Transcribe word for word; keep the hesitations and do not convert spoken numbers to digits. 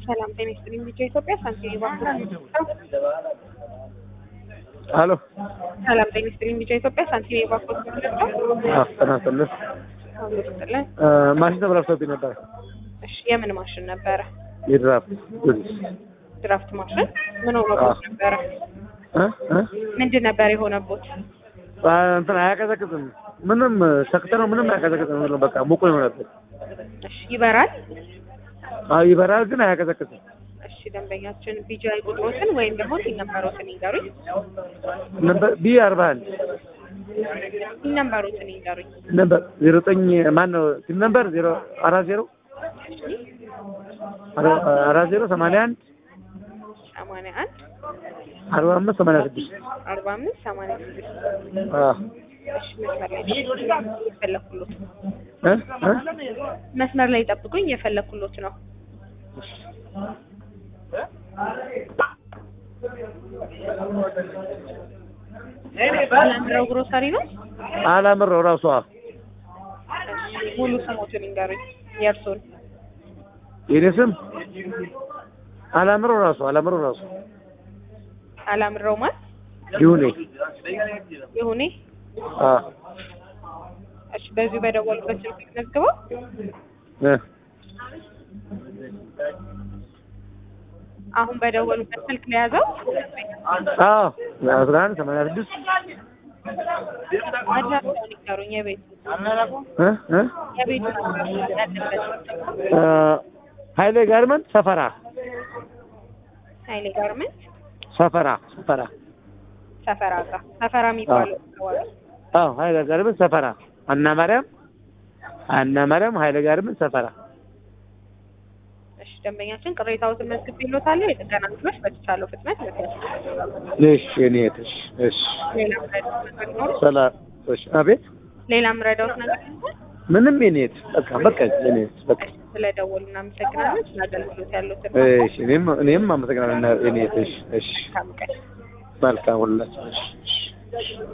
ሰላም ጤና ይስጥልኝ። ልጅ ኢትዮጵያ ሳንቲም ባንክ አሎ ሰላም ጤና ይስጥልኝ። ልጅ ኢትዮጵያ ሳንቲም ባንክ አስተናሰልፍ ማሽን ተበላሽቶብኝ ነበር። እሺ የምን ማሽን ነበረ? የድራፍት ድራፍት ማሽን ምን ሆኖበት ነበረ? እ እ ምንድን ነበር የሆነበት? እንትን አያቀዘቅዝም። ምንም ሰክተነው ምንም አያቀዘቅዝም። ምንም በቃ ሙቁ ይሆናል። እሺ ይበራል? አዎ ይበራል ግን አያቀዘቅዝም። እሺ ደንበኛችን ቢጂአይ ቁጥሮትን ወይም ደግሞ ሲነምበሮትን ይንገሩኝ። ነበር ቢ አርባ አንድ ሲነምበሮትን ይንገሩኝ። ነበር ዜሮ ዘጠኝ ማን ነው? ሲነምበር ዜሮ አራት ዜሮ አራት ዜሮ ሰማንያ አንድ ሰማንያ አንድ አርባ አምስት ሰማንያ ስድስት አርባ አምስት ሰማንያ ስድስት አዎ እሺ መስመር ላይ የፈለኩሎት እ እ መስመር ላይ ጠብቁኝ፣ የፈለኩሎት ነው። አላምረው ግሮሰሪ ነው። አላምረው ራሷ። ሙሉ ስሞትን ይንገሩኝ የእርሶን። የኔ ስም አላምረው ራሷ። አላምረው ራሷ አላምረው ማለት ይሁኔ ይሁኔ። አ እሺ በዚህ በደወሉበት ስልክ መዝግበው እ አሁን በደወሉበት ስልክ ነው ያዘው። አዎ አስራ አንድ ሰማንያ ስድስት አድራሻውን ይንገሩኝ የቤቱ እ እ የቤቱ እ ኃይሌ ጋርመንት ሰፈራ። ኃይሌ ጋርመንት ሰፈራ ሰፈራ ሰፈራ ጋር ሰፈራ የሚባለው አካባቢ። አዎ ኃይሌ ጋርመንት ሰፈራ አና ማርያም አና ማርያም ኃይሌ ጋርመንት ሰፈራ። እሺ ደንበኛችን ቅሬታዎትን መዝግቤልዎታለሁ። የጥገና ክፍሎች በተቻለው ፍጥነት ይመጣሉ። እሺ እኔ እሺ እሺ ሌላ ምረዳዎት ነገር ይኖር? ሰላም እሺ። አቤት ሌላ ምረዳዎት ነገር ይኖር? ምንም የኔት በቃ በቃ የኔት በቃ ስለደወሉ እናመሰግናለን። ስለ አገልግሎት ያሉትን እሺ እኔም እኔም አመሰግናለሁ የኔት። እሺ እሺ መልካም ቀን። መልካም ሁላችሁ እሺ እሺ